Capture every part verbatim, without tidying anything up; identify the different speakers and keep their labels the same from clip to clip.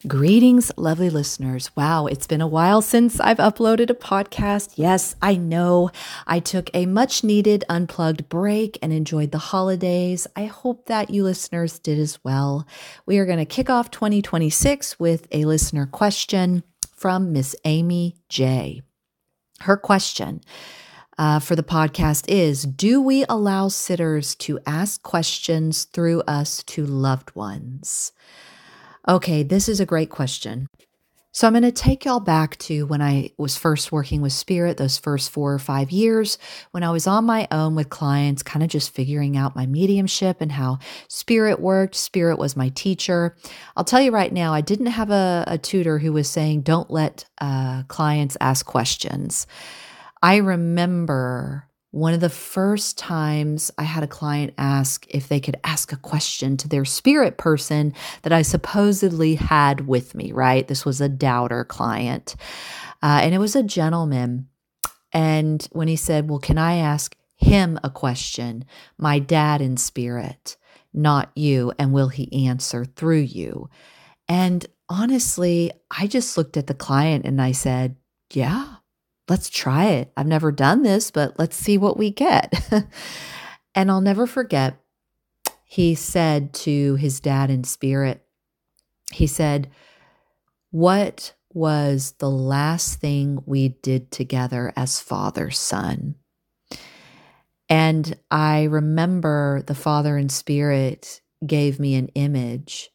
Speaker 1: Greetings, lovely listeners. Wow, it's been a while since I've uploaded a podcast. Yes, I know I took a much needed unplugged break and enjoyed the holidays. I hope that you listeners did as well. We are going to kick off twenty twenty-six with a listener question from Miss Amy J. Her question uh, for the podcast is, do we allow sitters to ask questions through us to loved ones? Okay, this is a great question. So I'm going to take y'all back to when I was first working with Spirit, those first four or five years, when I was on my own with clients, kind of just figuring out my mediumship and how Spirit worked. Spirit was my teacher. I'll tell you right now, I didn't have a, a tutor who was saying, don't let uh, clients ask questions. I remember one of the first times I had a client ask if they could ask a question to their spirit person that I supposedly had with me, right? This was a doubter client. Uh, and it was a gentleman. And when he said, well, can I ask him a question? My dad in spirit, not you. And will he answer through you? And honestly, I just looked at the client and I said, yeah. Let's try it. I've never done this, but let's see what we get. And I'll never forget, he said to his dad in spirit, he said, what was the last thing we did together as father-son? And I remember the father in spirit gave me an image.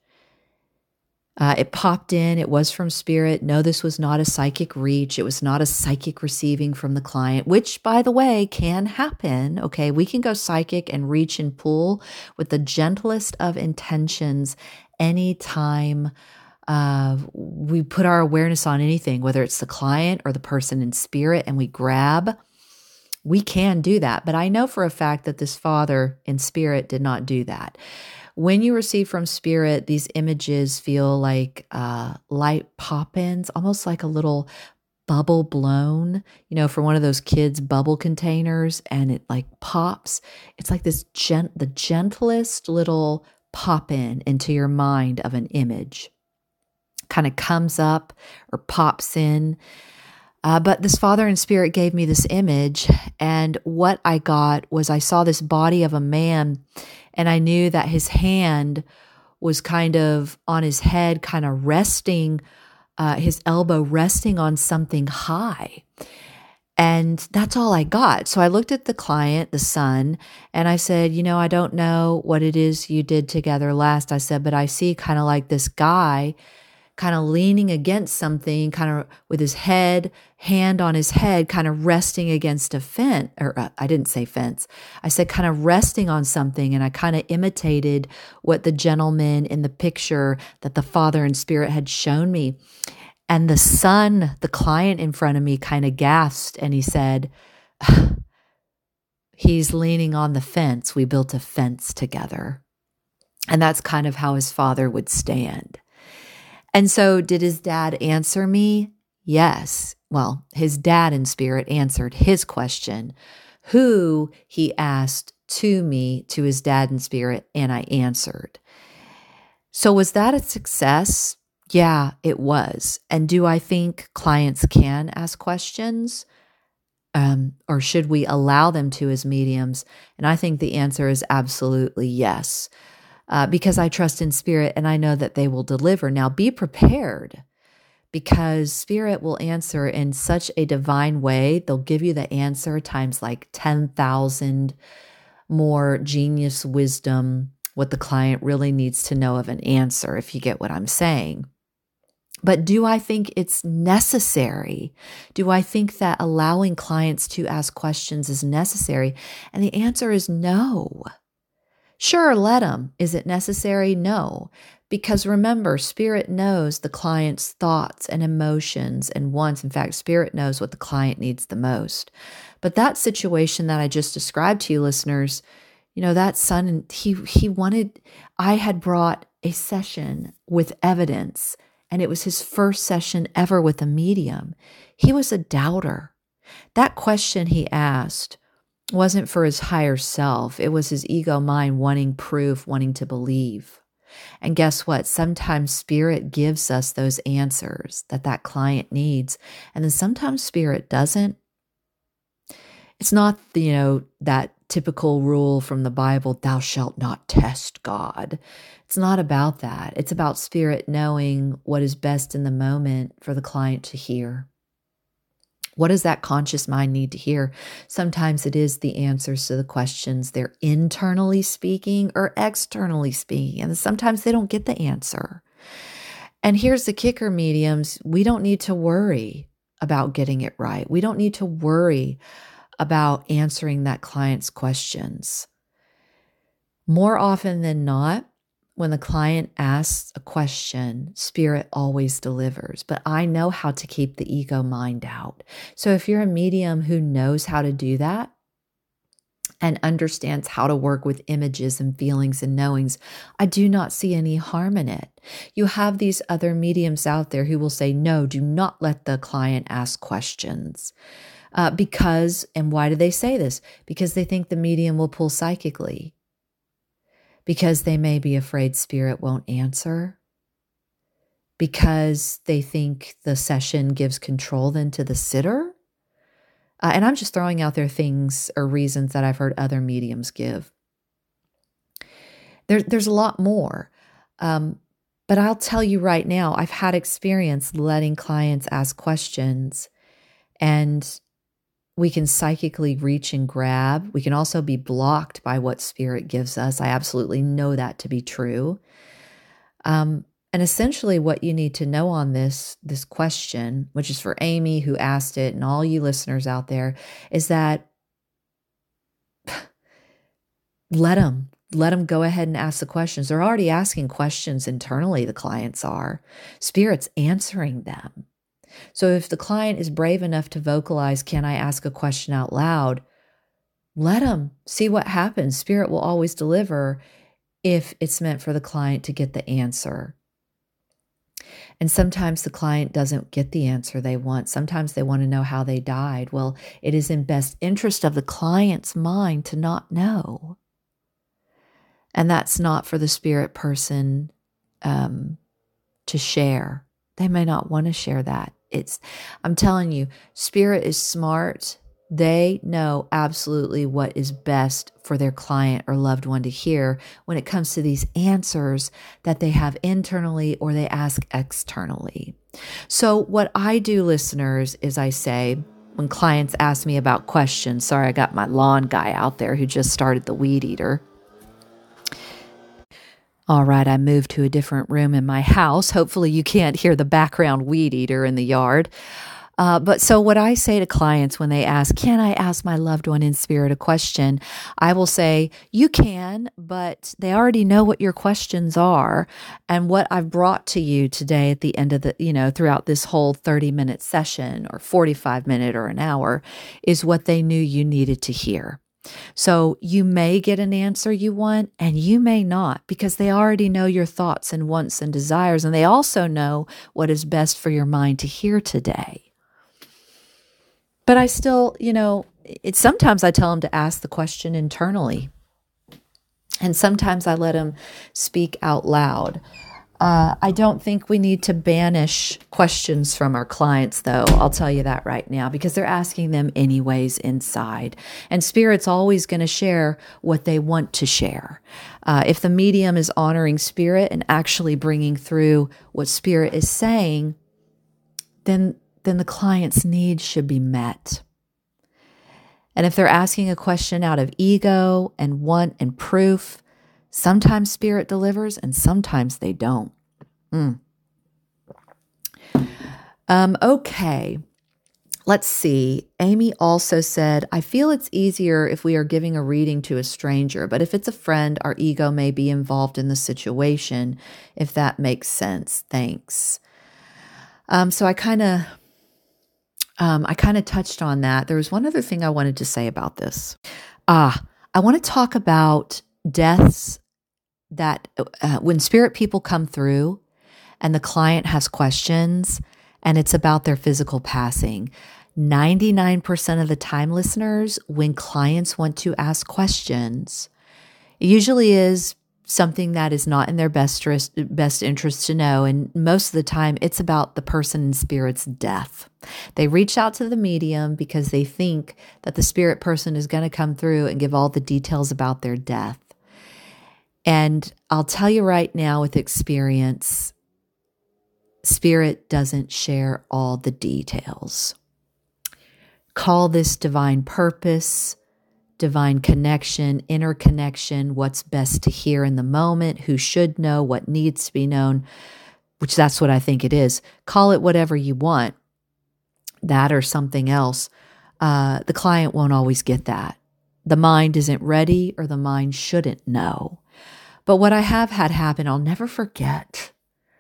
Speaker 1: Uh, it popped in. It was from Spirit. No, this was not a psychic reach. It was not a psychic receiving from the client, which, by the way, can happen. Okay, we can go psychic and reach and pull with the gentlest of intentions anytime uh, we put our awareness on anything, whether it's the client or the person in spirit, and we grab. We can do that. But I know for a fact that this father in spirit did not do that. When you receive from spirit, these images feel like uh, light pop-ins, almost like a little bubble blown, you know, for one of those kids' bubble containers, and it like pops. It's like this gent, the gentlest little pop-in into your mind of an image. Kind of comes up or pops in. Uh, but this father in spirit gave me this image, and what I got was I saw this body of a man, and I knew that his hand was kind of on his head, kind of resting, uh, his elbow resting on something high. And that's all I got. So I looked at the client, the son, and I said, you know, I don't know what it is you did together last. I said, but I see kind of like this guy kind of leaning against something, kind of with his head, hand on his head, kind of resting against a fence, or uh, I didn't say fence. I said kind of resting on something, and I kind of imitated what the gentleman in the picture that the father in spirit had shown me. And the son, the client in front of me, kind of gasped, and he said, he's leaning on the fence. We built a fence together. And that's kind of how his father would stand. And so did his dad answer me? Yes. Well, his dad in spirit answered his question, who he asked to me, to his dad in spirit, and I answered. So was that a success? Yeah, it was. And do I think clients can ask questions? Um, or should we allow them to as mediums? And I think the answer is absolutely yes. Uh, because I trust in spirit and I know that they will deliver. Now be prepared, because spirit will answer in such a divine way. They'll give you the answer times like ten thousand more genius wisdom, what the client really needs to know of an answer, if you get what I'm saying. But do I think it's necessary? Do I think that allowing clients to ask questions is necessary? And the answer is no. Sure, let them. Is it necessary? No. Because remember, spirit knows the client's thoughts and emotions and wants. In fact, spirit knows what the client needs the most. But that situation that I just described to you, listeners, you know, that son, he he wanted, I had brought a session with evidence, and it was his first session ever with a medium. He was a doubter. That question he asked wasn't for his higher self. It was his ego mind wanting proof, wanting to believe. And guess what? Sometimes Spirit gives us those answers that that client needs. And then sometimes Spirit doesn't. It's not, you know, that typical rule from the Bible, thou shalt not test God. It's not about that. It's about Spirit knowing what is best in the moment for the client to hear. What does that conscious mind need to hear? Sometimes it is the answers to the questions they're internally speaking or externally speaking, and sometimes they don't get the answer. And here's the kicker, mediums. We don't need to worry about getting it right. We don't need to worry about answering that client's questions. More often than not, when the client asks a question, Spirit always delivers. But I know how to keep the ego mind out. So if you're a medium who knows how to do that and understands how to work with images and feelings and knowings, I do not see any harm in it. You have these other mediums out there who will say, no, do not let the client ask questions. Uh, because, and why do they say this? Because they think the medium will pull psychically. Because they may be afraid Spirit won't answer. Because they think the session gives control then to the sitter. Uh, and I'm just throwing out there things or reasons that I've heard other mediums give. There, there's a lot more. Um, but I'll tell you right now, I've had experience letting clients ask questions, and we can psychically reach and grab. We can also be blocked by what Spirit gives us. I absolutely know that to be true. Um, and essentially what you need to know on this, this question, which is for Amy who asked it and all you listeners out there, is that let them, let them go ahead and ask the questions. They're already asking questions internally, the clients are. Spirit's answering them. So if the client is brave enough to vocalize, can I ask a question out loud? Let them see what happens. Spirit will always deliver if it's meant for the client to get the answer. And sometimes the client doesn't get the answer they want. Sometimes they want to know how they died. Well, it is in best interest of the client's mind to not know. And that's not for the Spirit person um, to share. They may not want to share that. It's, I'm telling you, Spirit is smart. They know absolutely what is best for their client or loved one to hear when it comes to these answers that they have internally or they ask externally. So what I do, listeners, is I say, when clients ask me about questions, sorry, I got my lawn guy out there who just started the weed eater. All right, I moved to a different room in my house. Hopefully you can't hear the background weed eater in the yard. Uh, but so what I say to clients when they ask, can I ask my loved one in spirit a question? I will say, you can, but they already know what your questions are. And what I've brought to you today at the end of the, you know, throughout this whole thirty minute session or forty-five minute or an hour is what they knew you needed to hear. So you may get an answer you want and you may not, because they already know your thoughts and wants and desires. And they also know what is best for your mind to hear today. But I still, you know, it's sometimes I tell them to ask the question internally. And sometimes I let them speak out loud. Uh, I don't think we need to banish questions from our clients, though. I'll tell you that right now, because they're asking them anyways inside. And Spirit's always going to share what they want to share. Uh, if the medium is honoring Spirit and actually bringing through what Spirit is saying, then, then the client's needs should be met. And if they're asking a question out of ego and want and proof, sometimes Spirit delivers and sometimes they don't. Mm. Um, okay, let's see. Amy also said, I feel it's easier if we are giving a reading to a stranger, but if it's a friend, our ego may be involved in the situation, if that makes sense. Thanks. Um, so I kind of, um, I kind of touched on that. There was one other thing I wanted to say about this. Ah, I want to talk about deaths that uh, when spirit people come through and the client has questions and it's about their physical passing, ninety-nine percent of the time, listeners, when clients want to ask questions, it usually is something that is not in their best interest, best interest to know. And most of the time, it's about the person in spirit's death. They reach out to the medium because they think that the spirit person is going to come through and give all the details about their death. And I'll tell you right now with experience, spirit doesn't share all the details. Call this divine purpose, divine connection, interconnection, what's best to hear in the moment, who should know, what needs to be known, which that's what I think it is. Call it whatever you want, that or something else. Uh, the client won't always get that. The mind isn't ready, or the mind shouldn't know. But what I have had happen, I'll never forget.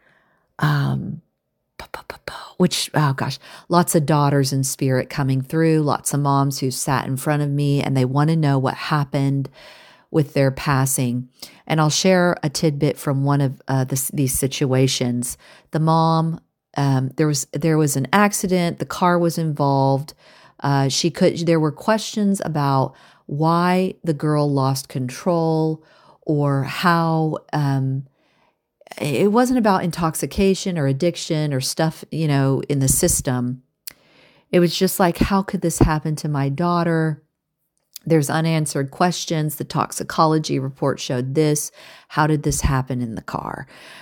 Speaker 1: Um, which, oh gosh, lots of daughters in spirit coming through, lots of moms who sat in front of me and they want to know what happened with their passing. And I'll share a tidbit from one of uh, this, these situations. The mom, um, there was there was an accident. The car was involved. Uh, she could. There were questions about why the girl lost control, or how. Um, It wasn't about intoxication or addiction or stuff, you know, in the system. It was just like, how could this happen to my daughter? There's unanswered questions. The toxicology report showed this. How did this happen in the car?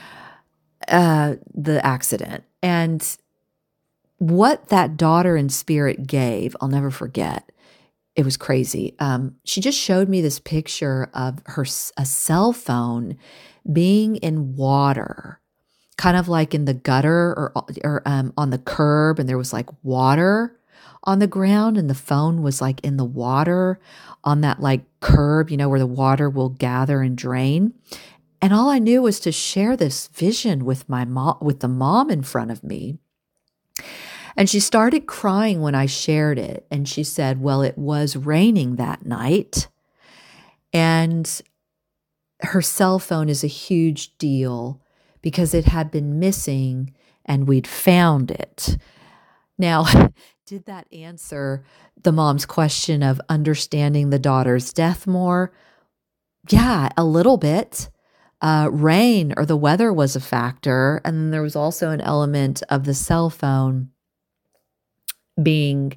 Speaker 1: Uh, the accident. And what that daughter in spirit gave, I'll never forget. It was crazy. Um, she just showed me this picture of her a cell phone being in water, kind of like in the gutter or or um, on the curb, and there was like water on the ground, and the phone was like in the water on that like curb, you know, where the water will gather and drain. And all I knew was to share this vision with my mom, with the mom in front of me. And she started crying when I shared it. And she said, well, it was raining that night. And her cell phone is a huge deal because it had been missing and we'd found it. Now, did that answer the mom's question of understanding the daughter's death more? Yeah, a little bit. Uh, rain or the weather was a factor. And then there was also an element of the cell phone being,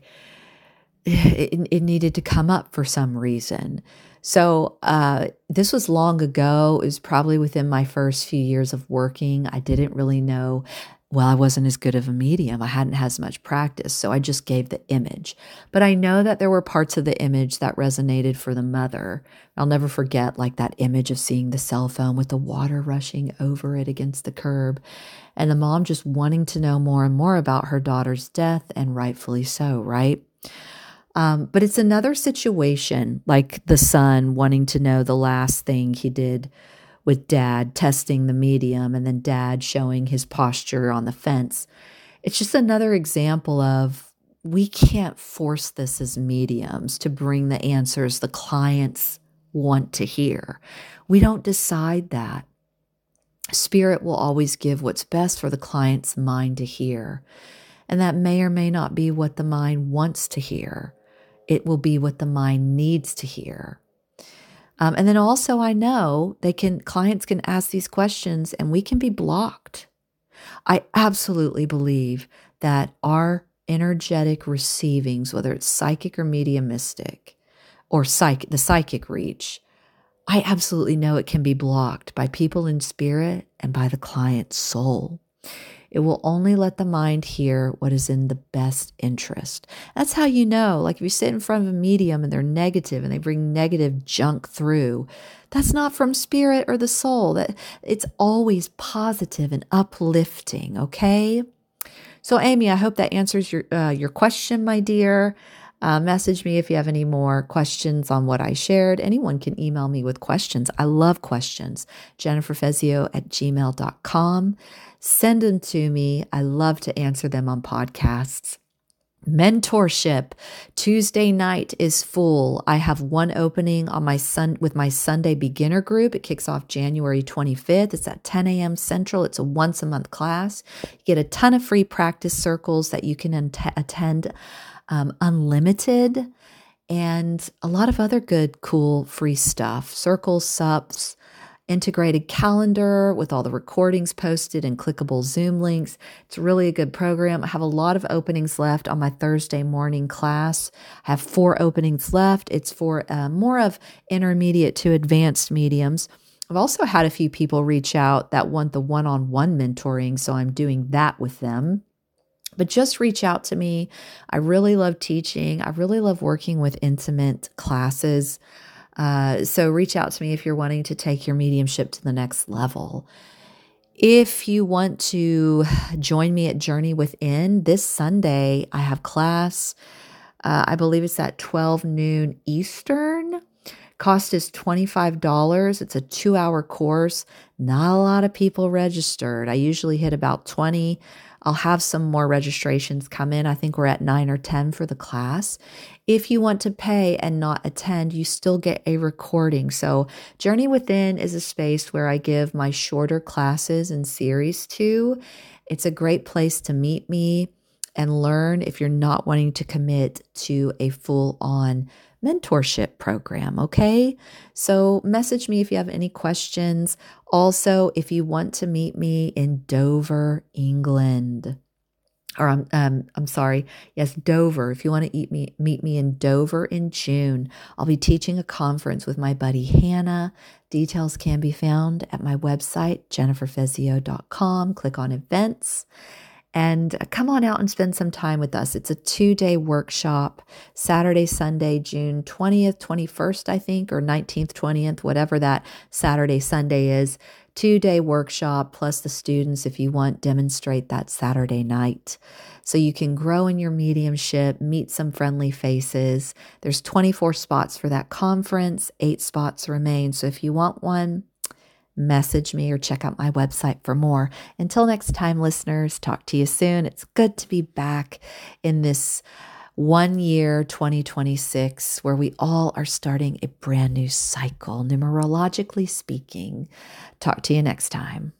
Speaker 1: it, it needed to come up for some reason. So uh, this was long ago. It was probably within my first few years of working. I didn't really know. Well, I wasn't as good of a medium. I hadn't had as much practice. So I just gave the image. But I know that there were parts of the image that resonated for the mother. I'll never forget like that image of seeing the cell phone with the water rushing over it against the curb. And the mom just wanting to know more and more about her daughter's death, and rightfully so, right? Um, but it's another situation, like the son wanting to know the last thing he did with dad, testing the medium, and then dad showing his posture on the fence. It's just another example of we can't force this as mediums to bring the answers the clients want to hear. We don't decide that. Spirit will always give what's best for the client's mind to hear. And that may or may not be what the mind wants to hear. It will be what the mind needs to hear. Um, and then also I know they can, clients can ask these questions and we can be blocked. I absolutely believe that our energetic receivings, whether it's psychic or mediumistic or psych, the psychic reach, I absolutely know it can be blocked by people in spirit and by the client's soul. It will only let the mind hear what is in the best interest. That's how you know, like if you sit in front of a medium and they're negative and they bring negative junk through, that's not from spirit or the soul. That it's always positive and uplifting, okay? So Amy, I hope that answers your uh, your question, my dear. Uh, message me if you have any more questions on what I shared. Anyone can email me with questions. I love questions. Jennifer Fezio at gmail dot com. Send them to me. I love to answer them on podcasts. Mentorship. Tuesday night is full. I have one opening on my sun with my Sunday beginner group. It kicks off January twenty-fifth. It's at ten a.m. Central. It's a once a month class. You get a ton of free practice circles that you can ent- attend um, unlimited, and a lot of other good, cool, free stuff. Circles, subs, integrated calendar with all the recordings posted and clickable Zoom links. It's really a good program. I have a lot of openings left on my Thursday morning class. I have four openings left. It's for uh, more of intermediate to advanced mediums. I've also had a few people reach out that want the one-on-one mentoring, so I'm doing that with them. But just reach out to me. I really love teaching. I really love working with intimate classes. Uh, so reach out to me if you're wanting to take your mediumship to the next level. If you want to join me at Journey Within, this Sunday I have class. Uh, I believe it's at twelve noon Eastern. Cost is twenty-five dollars. It's a two-hour course. Not a lot of people registered. I usually hit about twenty. I'll have some more registrations come in. I think we're at nine or ten for the class. If you want to pay and not attend, you still get a recording. So Journey Within is a space where I give my shorter classes and series to. It's a great place to meet me and learn if you're not wanting to commit to a full-on mentorship program, okay? So message me if you have any questions. Also, if you want to meet me in Dover, England, or I'm um, I'm sorry, yes, Dover. If you want to eat me, meet me in Dover in June, I'll be teaching a conference with my buddy Hannah. Details can be found at my website, jennifer fezio dot com. Click on events. And come on out and spend some time with us. It's a two-day workshop, Saturday, Sunday, June twentieth, twenty-first, I think, or nineteenth, twentieth, whatever that Saturday, Sunday is. Two-day workshop, plus the students, if you want, demonstrate that Saturday night. So you can grow in your mediumship, meet some friendly faces. There's twenty-four spots for that conference. Eight spots remain. So if you want one, message me or check out my website for more. Until next time, listeners, talk to you soon. It's good to be back in this one year, twenty twenty-six, where we all are starting a brand new cycle, numerologically speaking. Talk to you next time.